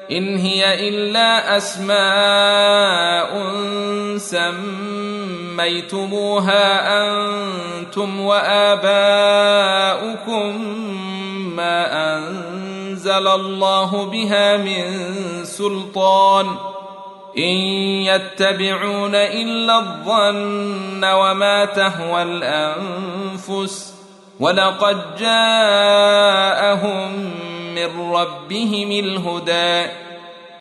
إن هي إلا أسماء سميتموها أنتم وآباؤكم ما أنزل الله بها من سلطان إن يتبعون إلا الظن وما تهوى الأنفس ولقد جاءهم من ربهم الهدى